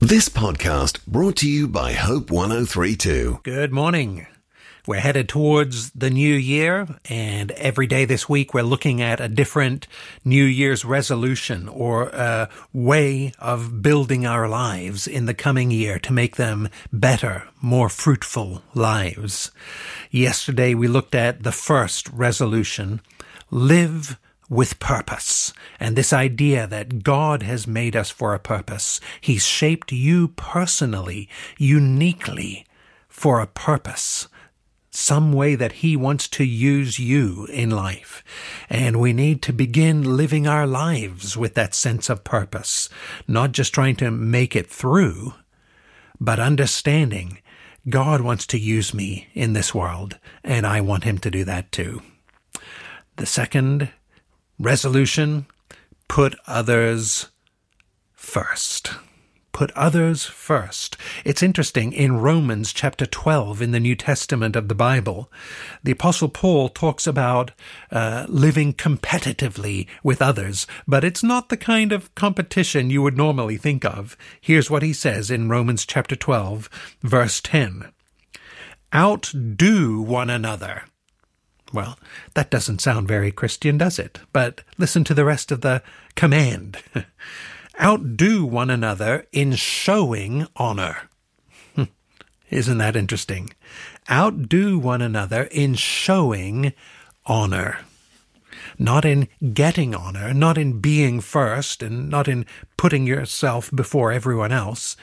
This podcast brought to you by Hope 103.2. Good morning. We're headed towards the new year, and every day this week we're looking at a different New Year's resolution or a way of building our lives in the coming year to make them better, more fruitful lives. Yesterday we looked at the first resolution, live with purpose, and this idea that God has made us for a purpose. He's shaped you personally, uniquely, for a purpose, some way that He wants to use you in life. And we need to begin living our lives with that sense of purpose, not just trying to make it through, but understanding God wants to use me in this world, and I want Him to do that too. The second resolution, put others first. Put others first. It's interesting, in Romans chapter 12 in the New Testament of the Bible, the Apostle Paul talks about living competitively with others, but it's not the kind of competition you would normally think of. Here's what he says in Romans chapter 12, verse 10. Outdo one another. Well, that doesn't sound very Christian, does it? But listen to the rest of the command. Outdo one another in showing honor. Isn't that interesting? Outdo one another in showing honor. Not in getting honor, not in being first, and not in putting yourself before everyone else.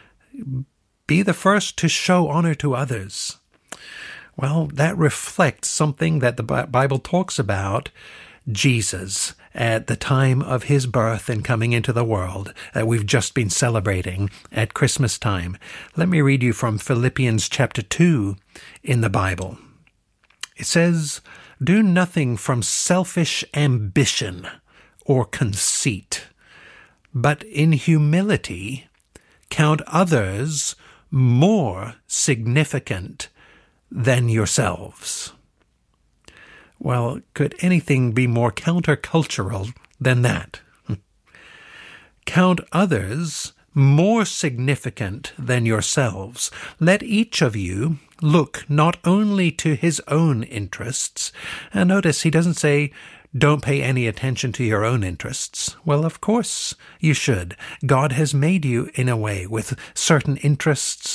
Be the first to show honor to others. Well, that reflects something that the Bible talks about Jesus at the time of His birth and coming into the world that we've just been celebrating at Christmas time. Let me read you from Philippians chapter 2 in the Bible. It says, "Do nothing from selfish ambition or conceit, but in humility count others more significant than yourselves." Well, could anything be more countercultural than that? Count others more significant than yourselves. Let each of you look not only to his own interests, and notice he doesn't say, don't pay any attention to your own interests. Well, of course you should. God has made you in a way with certain interests,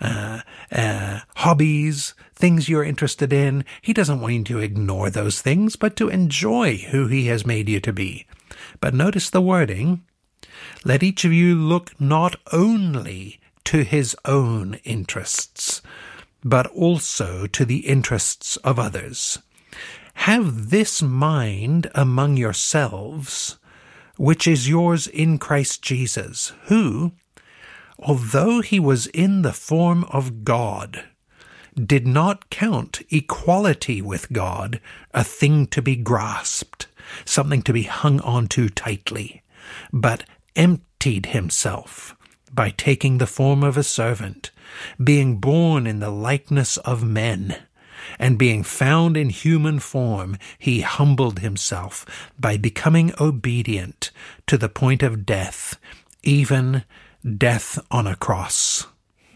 hobbies, things you're interested in. He doesn't want you to ignore those things, but to enjoy who He has made you to be. But notice the wording. Let each of you look not only to his own interests, but also to the interests of others. Have this mind among yourselves, which is yours in Christ Jesus, who, although He was in the form of God, did not count equality with God a thing to be grasped, something to be hung on to tightly, but emptied Himself by taking the form of a servant, being born in the likeness of men, and being found in human form, He humbled Himself by becoming obedient to the point of death, even death on a cross.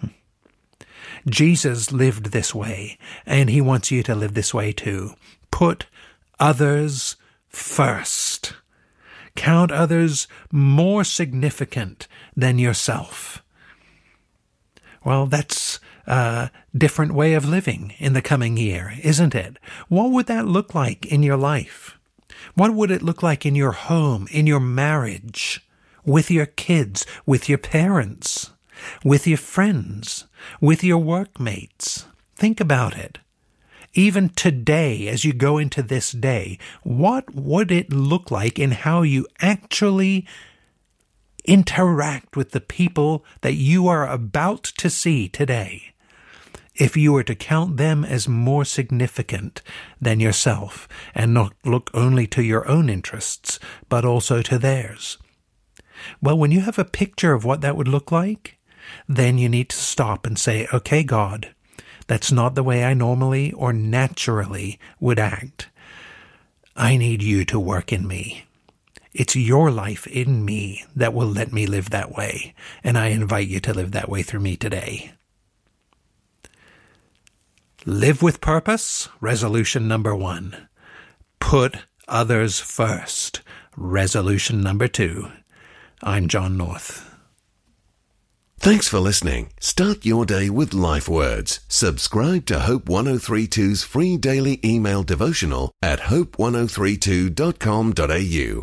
Jesus lived this way, and He wants you to live this way too. Put others first. Count others more significant than yourself. Well, that's a different way of living in the coming year, isn't it? What would that look like in your life? What would it look like in your home, in your marriage, with your kids, with your parents, with your friends, with your workmates? Think about it. Even today, as you go into this day, what would it look like in how you actually interact with the people that you are about to see today, if you were to count them as more significant than yourself and not look only to your own interests, but also to theirs? Well, when you have a picture of what that would look like, then you need to stop and say, okay, God, that's not the way I normally or naturally would act. I need you to work in me. It's your life in me that will let me live that way, and I invite you to live that way through me today. Live with purpose, resolution number 1. Put others first, resolution number 2. I'm John North. Thanks for listening. Start your day with Life Words. Subscribe to Hope 1032's free daily email devotional at hope1032.com.au.